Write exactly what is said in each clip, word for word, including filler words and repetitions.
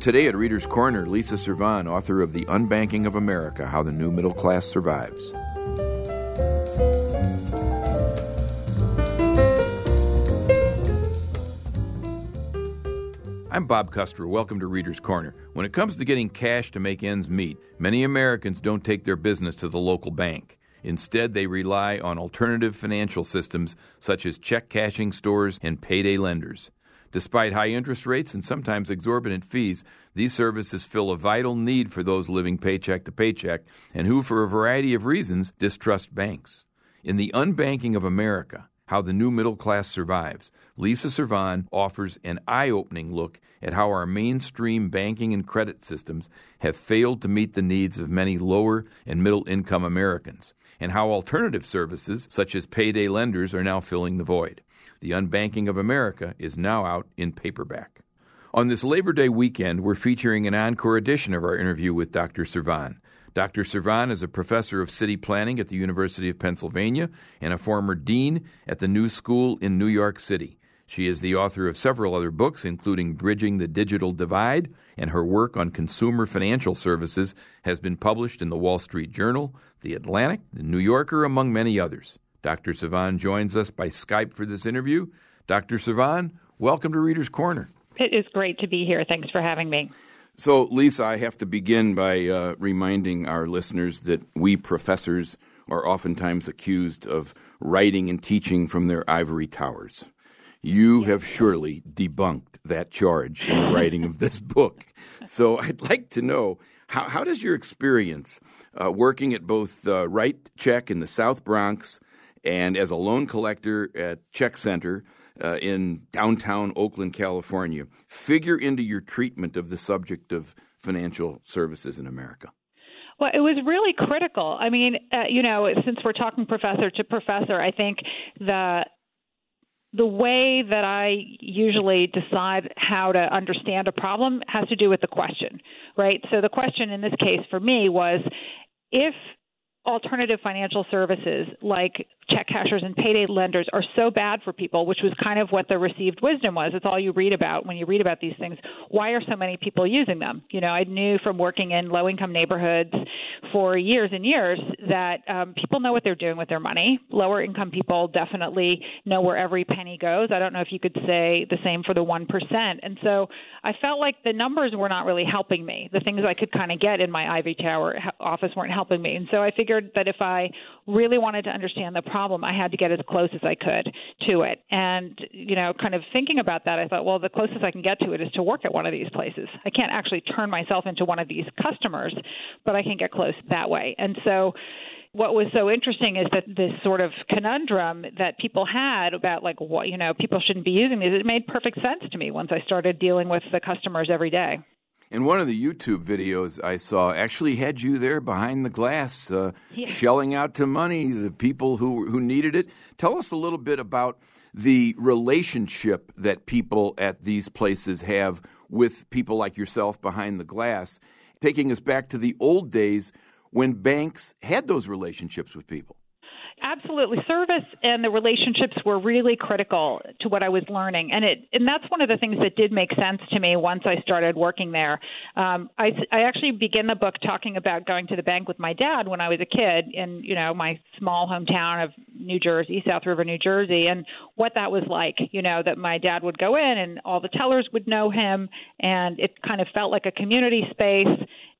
Today at Reader's Corner, Lisa Servan, author of The Unbanking of America, How the New Middle Class Survives. I'm Bob Custer. Welcome to Reader's Corner. When it comes to getting cash to make ends meet, many Americans don't take their business to the local bank. Instead, they rely on alternative financial systems such as check cashing stores and payday lenders. Despite high interest rates and sometimes exorbitant fees, these services fill a vital need for those living paycheck to paycheck and who, for a variety of reasons, distrust banks. In The Unbanking of America, How the New Middle Class Survives, Lisa Servan offers an eye-opening look at how our mainstream banking and credit systems have failed to meet the needs of many lower and middle-income Americans, and how alternative services such as payday lenders are now filling the void. The Unbanking of America is now out in paperback. On this Labor Day weekend, we're featuring an encore edition of our interview with Doctor Servan. Doctor Servan is a professor of city planning at the University of Pennsylvania and a former dean at the New School in New York City. She is the author of several other books, including Bridging the Digital Divide, and her work on consumer financial services has been published in the Wall Street Journal, The Atlantic, The New Yorker, among many others. Doctor Servan joins us by Skype for this interview. Doctor Servan, welcome to Reader's Corner. It is great to be here. Thanks for having me. So, Lisa, I have to begin by uh, reminding our listeners that we professors are oftentimes accused of writing and teaching from their ivory towers. You have surely debunked that charge in the writing of this book. So I'd like to know, how, how does your experience uh, working at both uh, Write Check in the South Bronx and as a loan collector at Check Center uh, in downtown Oakland, California, figure into your treatment of the subject of financial services in America? Well, it was really critical. I mean, uh, you know, since we're talking professor to professor, I think the the way that I usually decide how to understand a problem has to do with the question, right? So the question in this case for me was, if alternative financial services like check cashers and payday lenders are so bad for people, which was kind of what the received wisdom was. It's all you read about when you read about these things. Why are so many people using them? You know, I knew from working in low-income neighborhoods for years and years that um, people know what they're doing with their money. Lower-income people definitely know where every penny goes. I don't know if you could say the same for the one percent. And so I felt like the numbers were not really helping me. The things I could kind of get in my Ivy Tower office weren't helping me. And so I figured that if I really wanted to understand the problem, I had to get as close as I could to it. And, you know, kind of thinking about that, I thought, well, the closest I can get to it is to work at one of these places. I can't actually turn myself into one of these customers, but I can get close that way. And so what was so interesting is that this sort of conundrum that people had about, like, what, you know, people shouldn't be using these, it made perfect sense to me once I started dealing with the customers every day. And one of the YouTube videos I saw actually had you there behind the glass, uh, yeah. shelling out to money the people who who needed it. Tell us a little bit about the relationship that people at these places have with people like yourself behind the glass, taking us back to the old days when banks had those relationships with people. Absolutely. Service and the relationships were really critical to what I was learning. And it and that's one of the things that did make sense to me once I started working there. Um, I, I actually begin the book talking about going to the bank with my dad when I was a kid in, you know, my small hometown of New Jersey, South River, New Jersey, and what that was like, you know, that my dad would go in and all the tellers would know him, and it kind of felt like a community space.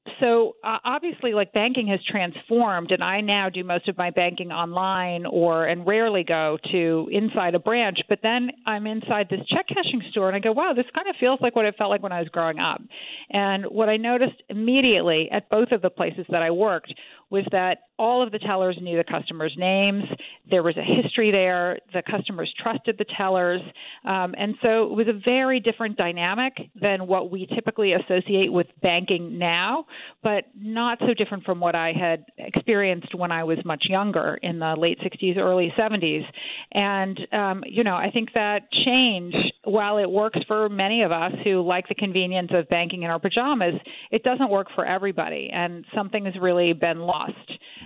So uh, obviously, like, banking has transformed, and I now do most of my banking online or and rarely go to inside a branch. But then I'm inside this check cashing store, and I go, wow, this kind of feels like what it felt like when I was growing up. And what I noticed immediately at both of the places that I worked was that all of the tellers knew the customers' names. There was a history there. The customers trusted the tellers. Um, and so it was a very different dynamic than what we typically associate with banking now, but not so different from what I had experienced when I was much younger in the late sixties, early seventies. And, um, you know, I think that change, while it works for many of us who like the convenience of banking in our pajamas, it doesn't work for everybody. And something has really been lost.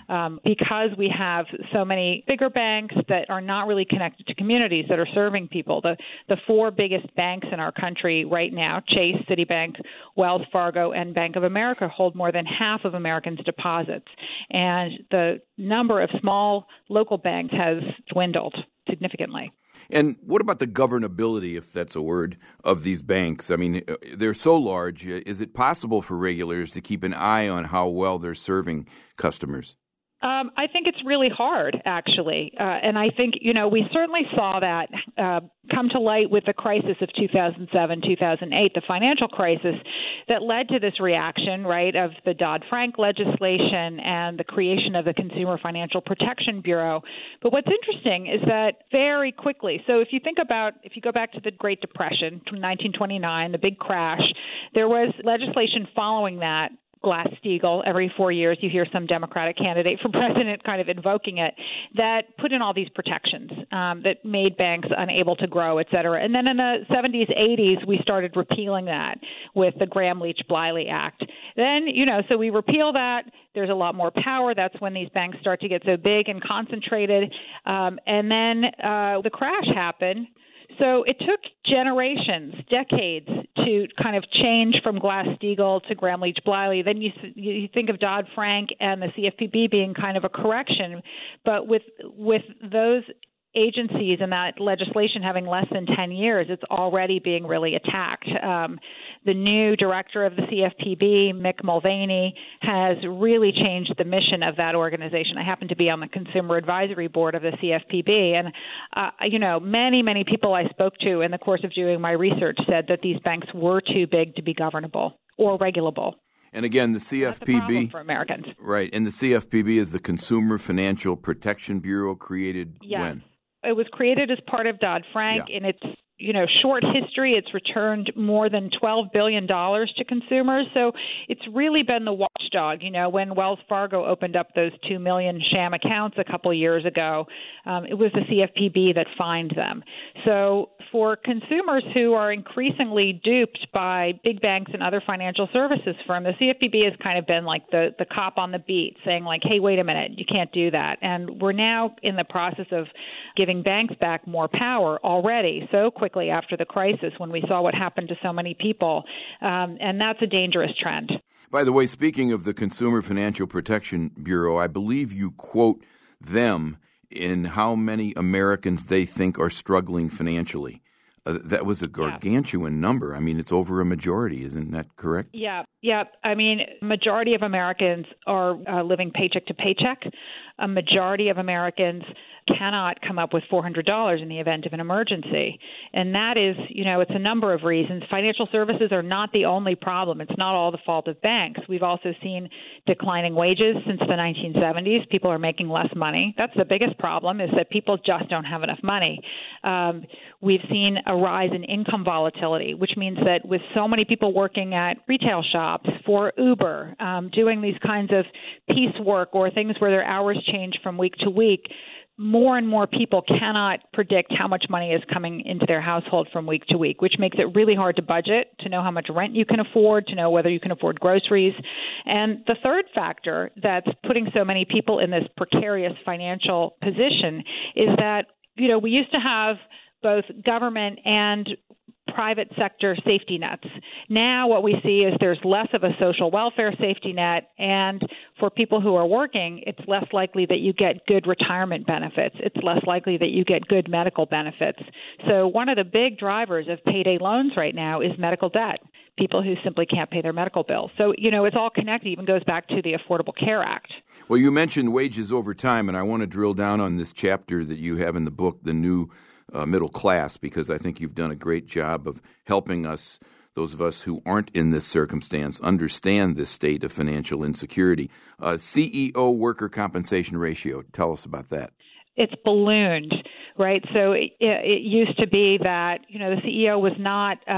um, because we have so many bigger banks that are not really connected to communities that are serving people. The the four biggest banks in our country right now, Chase, Citibank, Wells Fargo, and Bank of America, hold more than half of Americans' deposits. And the number of small local banks has dwindled significantly. And what about the governability, if that's a word, of these banks? I mean, they're so large. Is it possible for regulators to keep an eye on how well they're serving customers? Um, I think it's really hard, actually. Uh, and I think, you know, we certainly saw that uh, come to light with the crisis of two thousand seven, two thousand eight, the financial crisis that led to this reaction, right, of the Dodd-Frank legislation and the creation of the Consumer Financial Protection Bureau. But what's interesting is that very quickly, so if you think about, if you go back to the Great Depression from nineteen twenty-nine, the big crash, there was legislation following that. Glass-Steagall, every four years you hear some Democratic candidate for president kind of invoking it, that put in all these protections um, that made banks unable to grow, et cetera. And then in the seventies, eighties, we started repealing that with the Gramm-Leach-Bliley Act. Then, you know, so we repeal that. There's a lot more power. That's when these banks start to get so big and concentrated. Um, and then uh, the crash happened. So it took generations, decades, to kind of change from Glass-Steagall to Gramm-Leach-Bliley. Then you you think of Dodd-Frank and the C F P B being kind of a correction, but with with those agencies and that legislation having less than ten years, it's already being really attacked. Um, the new director of the C F P B, Mick Mulvaney, has really changed the mission of that organization. I happen to be on the Consumer Advisory Board of the C F P B, and uh, you know, many, many people I spoke to in the course of doing my research said that these banks were too big to be governable or regulable. And again, the C F P B, that's a problem for Americans. Right, and the C F P B is the Consumer Financial Protection Bureau, created yes. when? It was created as part of Dodd-Frank. Yeah. In its you know short history, it's returned more than twelve billion dollars to consumers. So it's really been the watchdog. You know, when Wells Fargo opened up those two million sham accounts a couple years ago, um, it was the C F P B that fined them. So for consumers who are increasingly duped by big banks and other financial services firms, the C F P B has kind of been like the, the cop on the beat saying like, hey, wait a minute, you can't do that. And we're now in the process of giving banks back more power already so quickly after the crisis when we saw what happened to so many people. Um, and that's a dangerous trend. By the way, speaking of the Consumer Financial Protection Bureau, I believe you quote them in how many Americans they think are struggling financially. Uh, that was a gargantuan yeah. number. I mean, it's over a majority. Isn't that correct? Yeah, yeah. I mean, majority of Americans are uh, living paycheck to paycheck. A majority of Americans cannot come up with four hundred dollars in the event of an emergency. And that is, you know, it's a number of reasons. Financial services are not the only problem. It's not all the fault of banks. We've also seen declining wages since the nineteen seventies. People are making less money. That's the biggest problem, is that people just don't have enough money. Um, we've seen a rise in income volatility, which means that with so many people working at retail shops, for Uber, um, doing these kinds of piecework or things where their hours change from week to week, more and more people cannot predict how much money is coming into their household from week to week, which makes it really hard to budget, to know how much rent you can afford, to know whether you can afford groceries. And the third factor that's putting so many people in this precarious financial position is that, you know, we used to have both government and private sector safety nets. Now what we see is there's less of a social welfare safety net, and for people who are working, it's less likely that you get good retirement benefits. It's less likely that you get good medical benefits. So one of the big drivers of payday loans right now is medical debt, people who simply can't pay their medical bills. So, you know, it's all connected. It even goes back to the Affordable Care Act. Well, you mentioned wages over time, and I want to drill down on this chapter that you have in the book, The New Uh, Middle Class, because I think you've done a great job of helping us, those of us who aren't in this circumstance, understand this state of financial insecurity. Uh, C E O worker compensation ratio, tell us about that. It's ballooned, right? So it, it used to be that, you know, the C E O was not um,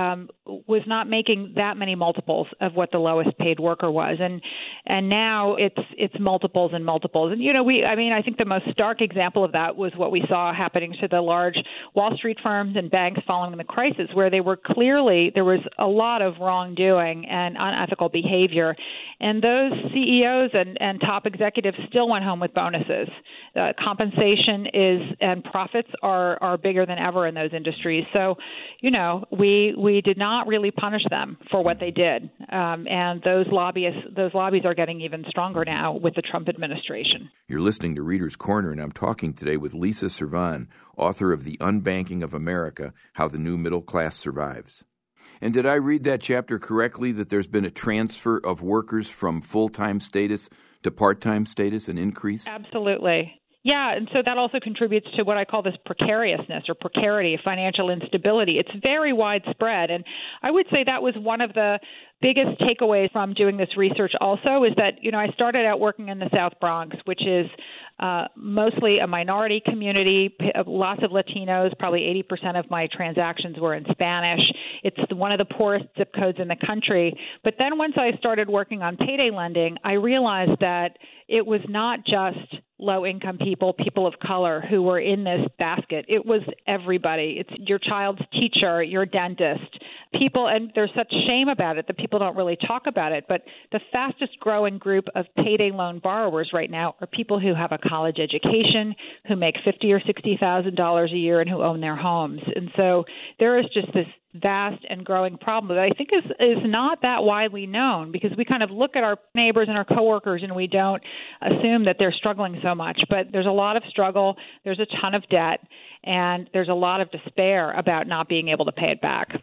was not making that many multiples of what the lowest paid worker was. And and now it's it's multiples and multiples. And, you know, we I mean, I think the most stark example of that was what we saw happening to the large Wall Street firms and banks following the crisis, where they were clearly, there was a lot of wrongdoing and unethical behavior. And those C E Os and, and top executives still went home with bonuses. Uh, compensation is and profits are, are bigger than ever in those industries. So, you know, we we did not really punish them for what they did. Um, and those lobbyists, those lobbies are getting even stronger now with the Trump administration. You're listening to Reader's Corner, and I'm talking today with Lisa Servan, author of The Unbanking of America, How the New Middle Class Survives. And did I read that chapter correctly, that there's been a transfer of workers from full-time status to part-time status, an increase? Absolutely. Yeah, and so that also contributes to what I call this precariousness or precarity, financial instability. It's very widespread, and I would say that was one of the biggest takeaways from doing this research also is that, you know, I started out working in the South Bronx, which is uh, mostly a minority community, lots of Latinos, probably eighty percent of my transactions were in Spanish. It's one of the poorest zip codes in the country. But then once I started working on payday lending, I realized that it was not just low-income people, people of color who were in this basket. It was everybody. It's your child's teacher, your dentist, people, and there's such shame about it that people don't really talk about it. But the fastest growing group of payday loan borrowers right now are people who have a college education, who make fifty thousand dollars or sixty thousand dollars a year, and who own their homes. And so there is just this vast and growing problem that I think is is not that widely known, because we kind of look at our neighbors and our coworkers and we don't assume that they're struggling so much. But there's a lot of struggle, there's a ton of debt, and there's a lot of despair about not being able to pay it back.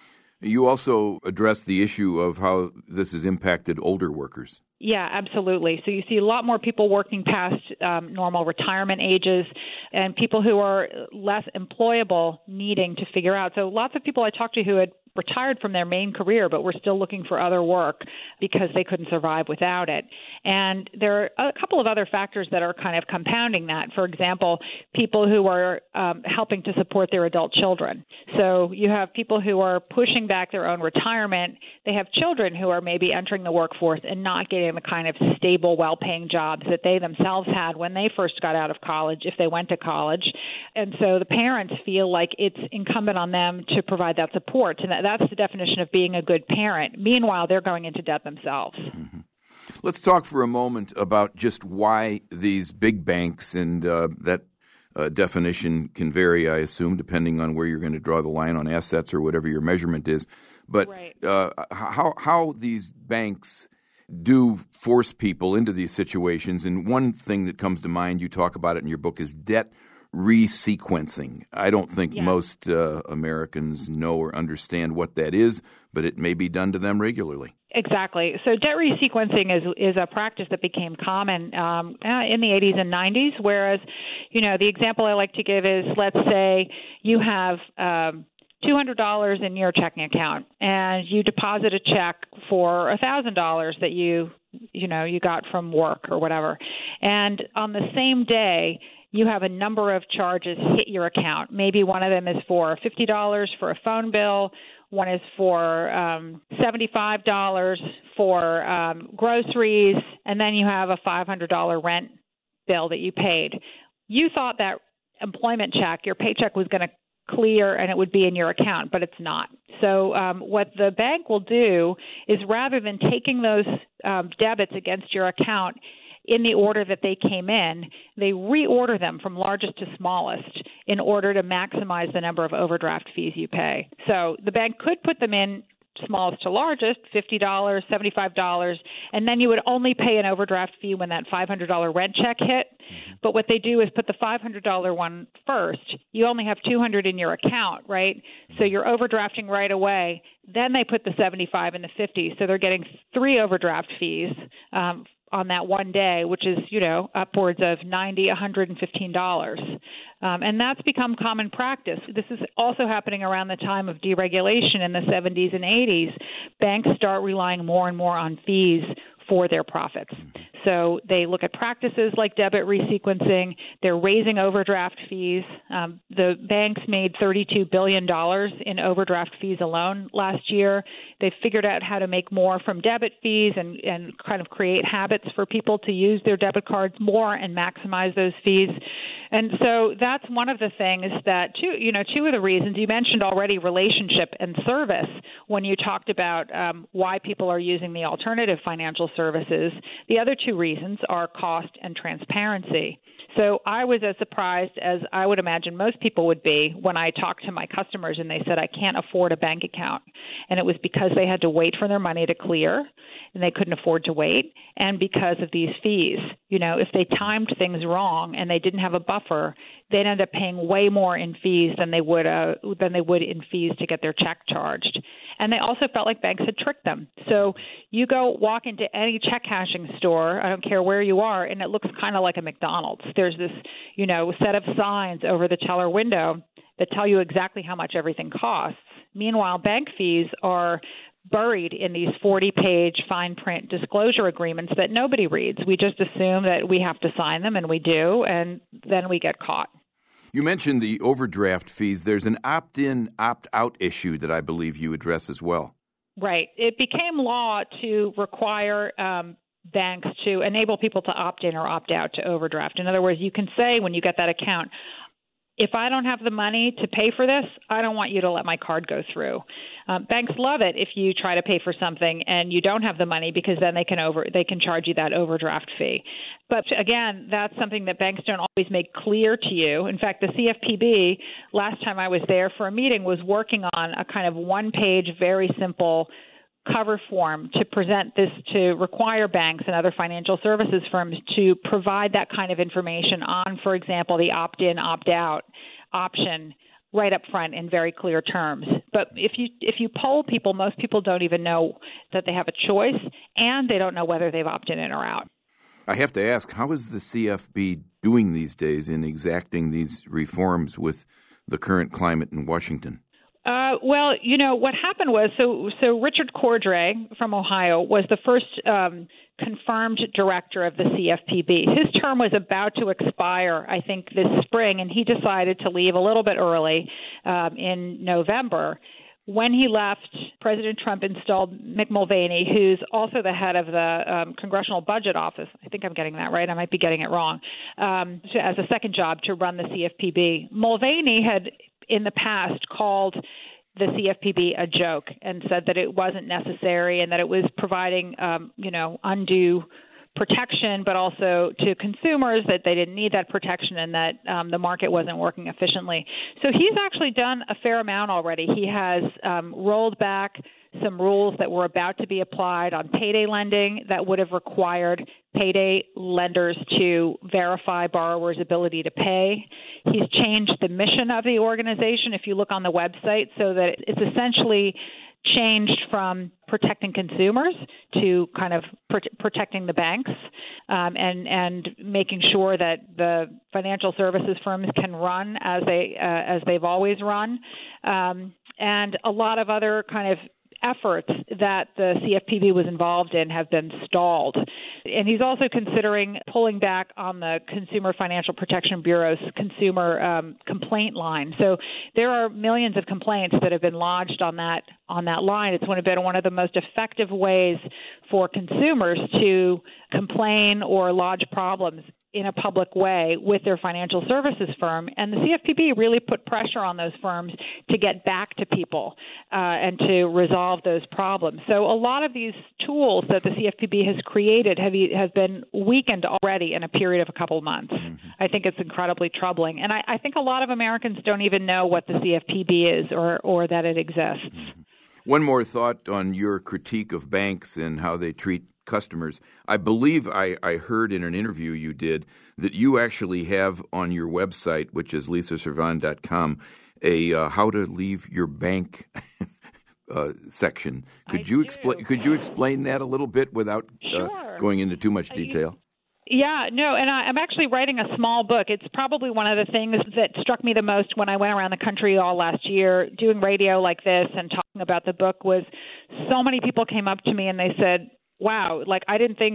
You also address the issue of how this has impacted older workers. Yeah, absolutely. So you see a lot more people working past um, normal retirement ages, and people who are less employable needing to figure out. So lots of people I talked to who had retired from their main career but were still looking for other work because they couldn't survive without it. And there are a couple of other factors that are kind of compounding that. For example, people who are um, helping to support their adult children. So you have people who are pushing back their own retirement. They have children who are maybe entering the workforce and not getting the kind of stable, well-paying jobs that they themselves had when they first got out of college, if they went to college. And so the parents feel like it's incumbent on them to provide that support. And that, that's the definition of being a good parent. Meanwhile, they're going into debt themselves. Mm-hmm. Let's talk for a moment about just why these big banks, and uh, that uh, definition can vary, I assume, depending on where you're going to draw the line on assets or whatever your measurement is. But right. uh, how how these banks do force people into these situations. And one thing that comes to mind, you talk about it in your book, is debt resequencing. I don't think yeah. most uh, Americans know or understand what that is, but it may be done to them regularly. Exactly. So debt resequencing is is a practice that became common um, in the eighties and nineties, whereas, you know, the example I like to give is, let's say you have um, two hundred dollars in your checking account and you deposit a check for one thousand dollars that you, you know, you got from work or whatever. And on the same day, you have a number of charges hit your account. Maybe one of them is for fifty dollars for a phone bill. One is for um, seventy-five dollars for um, groceries, and then you have a five hundred dollars rent bill that you paid. You thought that employment check, your paycheck, was going to clear and it would be in your account, but it's not. So um, what the bank will do is, rather than taking those um, debits against your account in the order that they came in, they reorder them from largest to smallest in order to maximize the number of overdraft fees you pay. So the bank could put them in smallest to largest, fifty dollars, seventy-five dollars, and then you would only pay an overdraft fee when that five hundred dollars rent check hit. But what they do is put the five hundred dollars one first. You only have two hundred dollars in your account, right? So you're overdrafting right away. Then they put the seventy-five and the fifty. So they're getting three overdraft fees um, on that one day, which is, you know, upwards of ninety dollars, one hundred fifteen dollars. Um, and that's become common practice. This is also happening around the time of deregulation in the seventies and eighties. Banks start relying more and more on fees for their profits. So they look at practices like debit resequencing. They're raising overdraft fees. Um, the banks made thirty-two billion dollars in overdraft fees alone last year. They've figured out how to make more from debit fees and, and kind of create habits for people to use their debit cards more and maximize those fees. And so that's one of the things that, two, you know, two of the reasons you mentioned already, relationship and service, when you talked about um, why people are using the alternative financial services. The other two reasons are cost and transparency. So I was as surprised as I would imagine most people would be when I talked to my customers and they said, I can't afford a bank account. And it was because they had to wait for their money to clear and they couldn't afford to wait, and because of these fees. You know, if they timed things wrong and they didn't have a buffer, they'd end up paying way more in fees than they would uh, than they would in fees to get their check charged. And they also felt like banks had tricked them. So you go walk into any check cashing store, I don't care where you are, and it looks kind of like a McDonald's. There's this, you know, set of signs over the teller window that tell you exactly how much everything costs. Meanwhile, bank fees are buried in these forty-page fine print disclosure agreements that nobody reads. We just assume that we have to sign them, and we do, and then we get caught. You mentioned the overdraft fees. There's an opt-in, opt-out issue that I believe you address as well. Right. It became law to require um, banks to enable people to opt in or opt out to overdraft. In other words, you can say when you get that account, if I don't have the money to pay for this, I don't want you to let my card go through. Um, banks love it if you try to pay for something and you don't have the money, because then they can over they can charge you that overdraft fee. But again, that's something that banks don't always make clear to you. In fact, the C F P B, last time I was there for a meeting, was working on a kind of one-page, very simple cover form to present this, to require banks and other financial services firms to provide that kind of information on, for example, the opt-in, opt-out option right up front in very clear terms. But if you if you poll people, most people don't even know that they have a choice, and they don't know whether they've opted in or out. I have to ask, how is the C F B doing these days in exacting these reforms with the current climate in Washington? Uh, well, you know, what happened was, so so Richard Cordray from Ohio was the first um, confirmed director of the C F P B. His term was about to expire, I think, this spring, and he decided to leave a little bit early um, in November. When he left, President Trump installed Mick Mulvaney, who's also the head of the um, Congressional Budget Office. I think I'm getting that right. I might be getting it wrong. Um, as a second job to run the C F P B. Mulvaney had in the past called the C F P B a joke and said that it wasn't necessary and that it was providing, um, you know, undue protection, but also to consumers that they didn't need that protection and that um, the market wasn't working efficiently. So he's actually done a fair amount already. He has um, rolled back some rules that were about to be applied on payday lending that would have required payday lenders to verify borrowers' ability to pay. He's changed the mission of the organization, if you look on the website, so that it's essentially changed from protecting consumers to kind of pr- protecting the banks um, and and making sure that the financial services firms can run as they uh, as they've always run, um, and a lot of other kind of efforts that the C F P B was involved in have been stalled. And he's also considering pulling back on the Consumer Financial Protection Bureau's consumer um, complaint line. So there are millions of complaints that have been lodged on that on that line. It's one of been one of the most effective ways for consumers to complain or lodge problems in a public way with their financial services firm. And the C F P B really put pressure on those firms to get back to people uh, and to resolve those problems. So a lot of these tools that the C F P B has created have, have been weakened already in a period of a couple of months. Mm-hmm. I think it's incredibly troubling. And I, I think a lot of Americans don't even know what the C F P B is or, or that it exists. Mm-hmm. One more thought on your critique of banks and how they treat customers. I believe I, I heard in an interview you did that you actually have on your website, which is lisa servan dot com, a uh, how to leave your bank uh, section. Could I you explain? Could you explain that a little bit without sure. uh, going into too much detail? Yeah, no, and I, I'm actually writing a small book. It's probably one of the things that struck me the most when I went around the country all last year doing radio like this and talking about the book was so many people came up to me and they said, wow, like I didn't think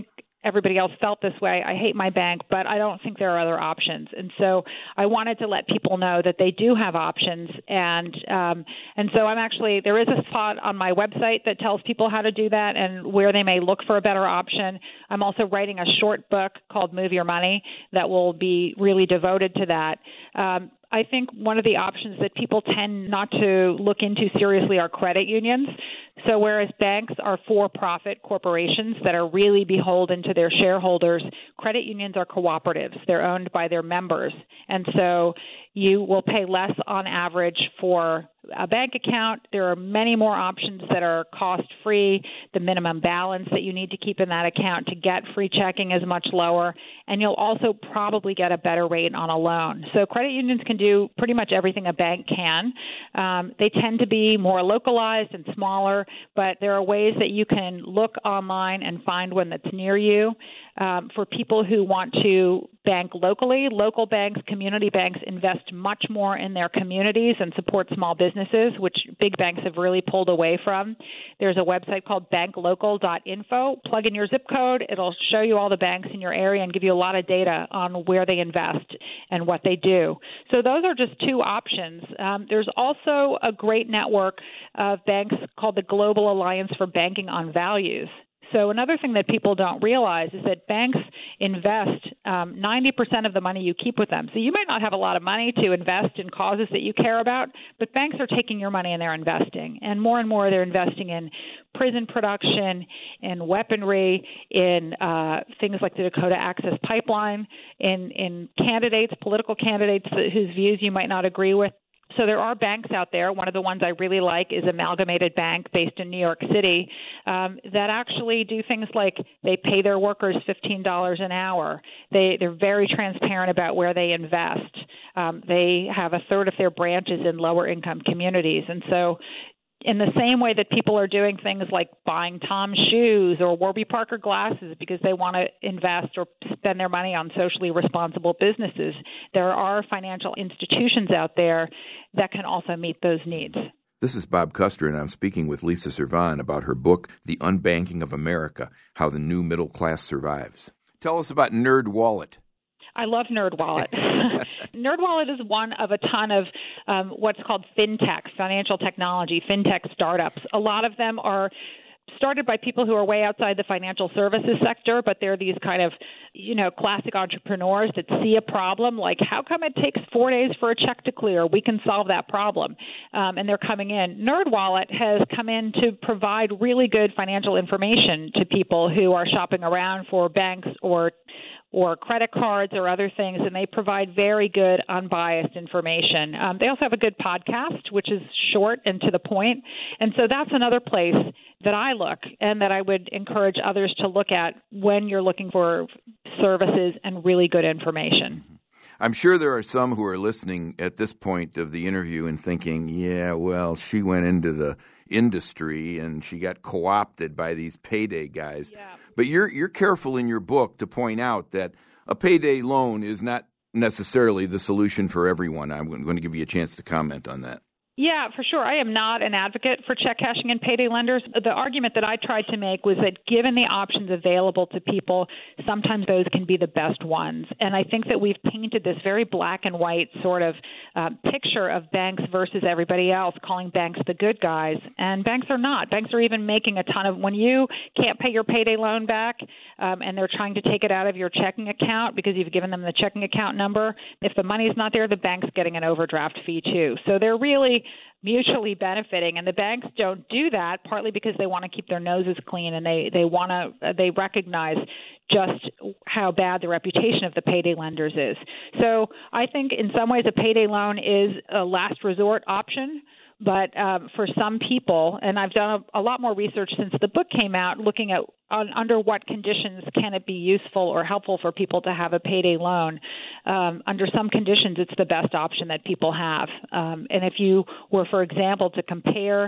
everybody else felt this way. I hate my bank, but I don't think there are other options. And so I wanted to let people know that they do have options. And um, and so I'm actually, there is a spot on my website that tells people how to do that and where they may look for a better option. I'm also writing a short book called Move Your Money that will be really devoted to that. Um, I think one of the options that people tend not to look into seriously are credit unions. So whereas banks are for-profit corporations that are really beholden to their shareholders, credit unions are cooperatives. They're owned by their members. And so you will pay less on average for a bank account. There are many more options that are cost-free. The minimum balance that you need to keep in that account to get free checking is much lower. And you'll also probably get a better rate on a loan. So credit unions can do pretty much everything a bank can. Um, they tend to be more localized and smaller, but there are ways that you can look online and find one that's near you. Um, for people who want to bank locally, local banks, community banks invest much more in their communities and support small businesses, which big banks have really pulled away from. There's a website called bank local dot info. Plug in your zip code. It'll show you all the banks in your area and give you a lot of data on where they invest and what they do. So those are just two options. Um, there's also a great network of banks called the Global Alliance for Banking on Values. So another thing that people don't realize is that banks invest um, ninety percent of the money you keep with them. So you might not have a lot of money to invest in causes that you care about, but banks are taking your money and they're investing. And more and more they're investing in prison production, in weaponry, in uh, things like the Dakota Access Pipeline, in, in candidates, political candidates whose views you might not agree with. So there are banks out there. One of the ones I really like is Amalgamated Bank based in New York City um, that actually do things like they pay their workers fifteen dollars an hour. They, they're very transparent about where they invest. Um, they have a third of their branches in lower income communities. And so in the same way that people are doing things like buying Tom's shoes or Warby Parker glasses because they want to invest or spend their money on socially responsible businesses, there are financial institutions out there that can also meet those needs. This is Bob Custer, and I'm speaking with Lisa Servan about her book, The Unbanking of America, How the New Middle Class Survives. Tell us about NerdWallet. I love NerdWallet. NerdWallet is one of a ton of um, what's called fintech, financial technology, fintech startups. A lot of them are started by people who are way outside the financial services sector, but they're these kind of, you know, classic entrepreneurs that see a problem like, how come it takes four days for a check to clear? We can solve that problem. Um, and they're coming in. NerdWallet has come in to provide really good financial information to people who are shopping around for banks or or credit cards or other things, and they provide very good, unbiased information. Um, they also have a good podcast, which is short and to the point. And so that's another place that I look and that I would encourage others to look at when you're looking for services and really good information. I'm sure there are some who are listening at this point of the interview and thinking, yeah, well, she went into the industry and she got co-opted by these payday guys. Yeah. But you're you're careful in your book to point out that a payday loan is not necessarily the solution for everyone. I'm going to give you a chance to comment on that. Yeah, for sure. I am not an advocate for check cashing and payday lenders. The argument that I tried to make was that given the options available to people, sometimes those can be the best ones. And I think that we've painted this very black and white sort of uh, picture of banks versus everybody else, calling banks the good guys. And banks are not. Banks are even making a ton of, when you can't pay your payday loan back um, and they're trying to take it out of your checking account because you've given them the checking account number, if the money's not there, the bank's getting an overdraft fee too. So they're really mutually benefiting, and the banks don't do that partly because they want to keep their noses clean and they they want to they recognize just how bad the reputation of the payday lenders is. So I think in some ways a payday loan is a last resort option. But um, for some people, and I've done a, a lot more research since the book came out, looking at on, under what conditions can it be useful or helpful for people to have a payday loan. Um, under some conditions, it's the best option that people have. Um, and if you were, for example, to compare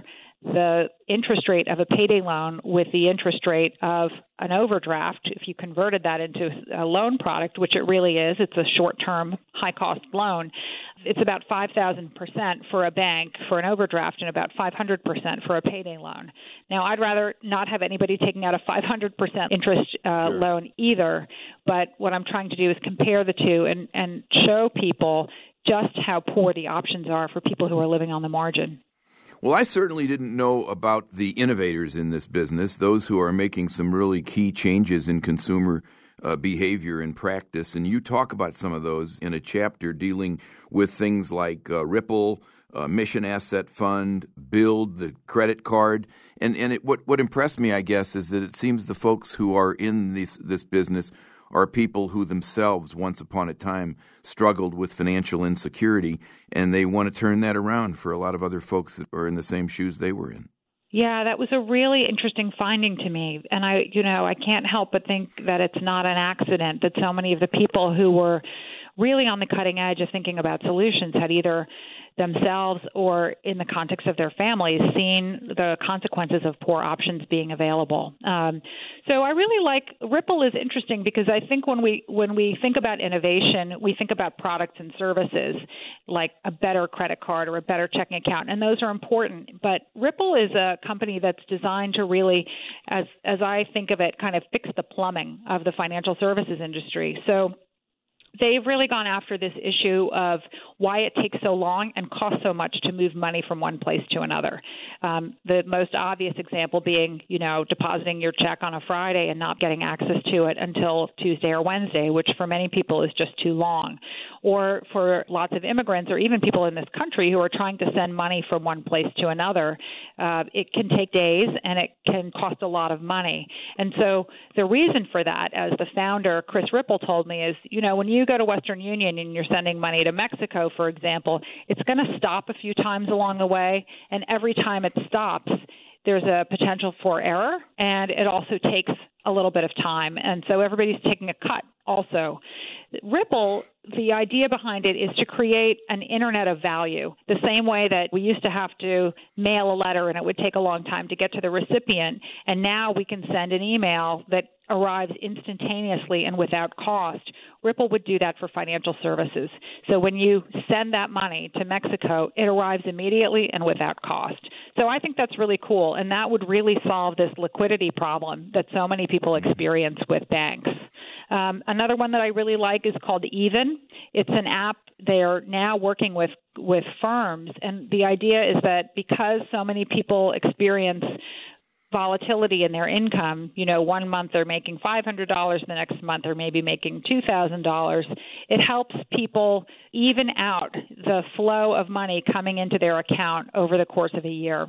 the interest rate of a payday loan with the interest rate of an overdraft, if you converted that into a loan product, which it really is, it's a short-term, high-cost loan, it's about five thousand percent for a bank for an overdraft and about five hundred percent for a payday loan. Now, I'd rather not have anybody taking out a five hundred percent interest uh, sure. loan either, but what I'm trying to do is compare the two and, and show people just how poor the options are for people who are living on the margin. Well, I certainly didn't know about the innovators in this business, those who are making some really key changes in consumer uh, behavior and practice. And you talk about some of those in a chapter dealing with things like uh, Ripple, uh, Mission Asset Fund, Build, the credit card. And and it, what what impressed me, I guess, is that it seems the folks who are in this this business are people who themselves, once upon a time, struggled with financial insecurity, and they want to turn that around for a lot of other folks that are in the same shoes they were in. Yeah, that was a really interesting finding to me. And I, you know, I can't help but think that it's not an accident that so many of the people who were really on the cutting edge of thinking about solutions had either themselves or in the context of their families seen the consequences of poor options being available. Um, so I really like Ripple is interesting because I think when we when we think about innovation, we think about products and services like a better credit card or a better checking account, and those are important. But Ripple is a company that's designed to really, as as I think of it, kind of fix the plumbing of the financial services industry. So they've really gone after this issue of why it takes so long and costs so much to move money from one place to another. Um, the most obvious example being, you know, depositing your check on a Friday and not getting access to it until Tuesday or Wednesday, which for many people is just too long. Or for lots of immigrants or even people in this country who are trying to send money from one place to another, uh, it can take days and it can cost a lot of money. And so the reason for that, as the founder, Chris Ripple, told me, is, you know, when you go to Western Union and you're sending money to Mexico, for example, it's going to stop a few times along the way, and every time it stops, there's a potential for error, and it also takes a little bit of time. And so everybody's taking a cut also. Ripple, the idea behind it is to create an internet of value, the same way that we used to have to mail a letter and it would take a long time to get to the recipient, and now we can send an email that arrives instantaneously and without cost. Ripple would do that for financial services. So when you send that money to Mexico, it arrives immediately and without cost. So I think that's really cool, and that would really solve this liquidity problem that so many people experience with banks. Um, another one that I really like is called Even. It's an app. They are now working with, with firms, and the idea is that because so many people experience volatility in their income, you know, one month they're making five hundred dollars, the next month they're maybe making two thousand dollars. It helps people even out the flow of money coming into their account over the course of a year.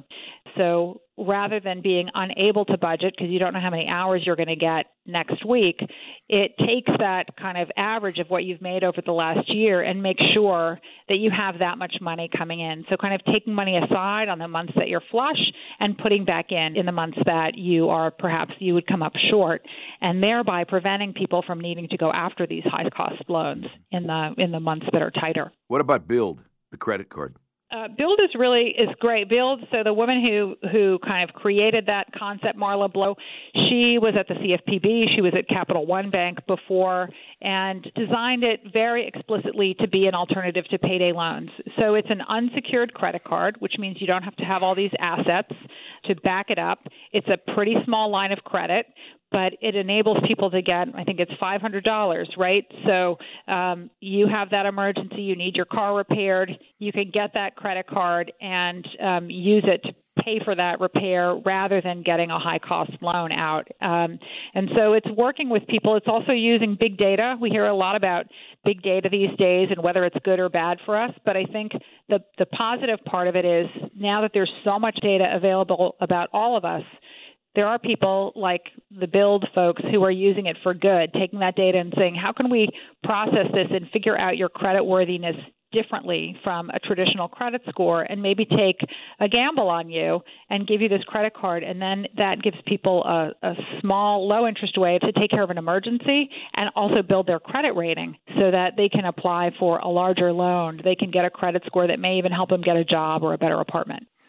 So rather than being unable to budget because you don't know how many hours you're going to get next week, it takes that kind of average of what you've made over the last year and makes sure that you have that much money coming in. So kind of taking money aside on the months that you're flush and putting back in in the months that you are perhaps you would come up short, and thereby preventing people from needing to go after these high-cost loans in the in the months that are tighter. What about Build, the credit card? Uh, Build is really is great. Build, so the woman who, who kind of created that concept, Marla Blow, she was at the C F P B, she was at Capital One Bank before, and designed it very explicitly to be an alternative to payday loans. So it's an unsecured credit card, which means you don't have to have all these assets to back it up. It's a pretty small line of credit, but it enables people to get, I think it's five hundred dollars, right? So um, you have that emergency, you need your car repaired, you can get that credit card and um, use it to pay for that repair rather than getting a high-cost loan out. Um, and so it's working with people. It's also using big data. We hear a lot about big data these days and whether it's good or bad for us, but I think the, the positive part of it is now that there's so much data available about all of us, there are people like the Build folks who are using it for good, taking that data and saying, how can we process this and figure out your credit worthiness differently from a traditional credit score and maybe take a gamble on you and give you this credit card. And then that gives people a, a small, low-interest way to take care of an emergency and also build their credit rating so that they can apply for a larger loan. They can get a credit score that may even help them get a job or a better apartment.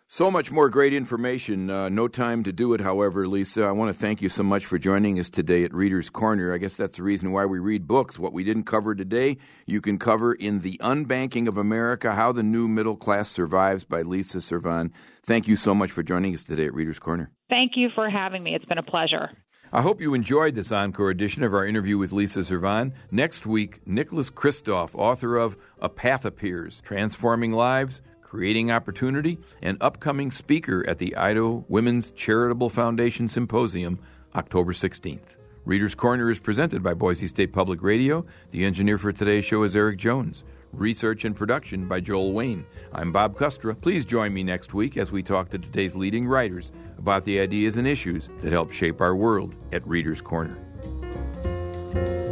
So much more great information. Uh, no time to do it, however, Lisa. I want to thank you so much for joining us today at Reader's Corner. I guess that's the reason why we read books. What we didn't cover today, you can cover in The Unbanking of America, How the New Middle Class Survives by Lisa Servan. Thank you so much for joining us today at Reader's Corner. Thank you for having me. It's been a pleasure. I hope you enjoyed this encore edition of our interview with Lisa Servan. Next week, Nicholas Kristof, author of A Path Appears, Transforming Lives, Creating Opportunity, and upcoming speaker at the Idaho Women's Charitable Foundation Symposium, October sixteenth. Reader's Corner is presented by Boise State Public Radio. The engineer for today's show is Eric Jones. Research and production by Joel Wayne. I'm Bob Custra. Please join me next week as we talk to today's leading writers about the ideas and issues that help shape our world at Reader's Corner.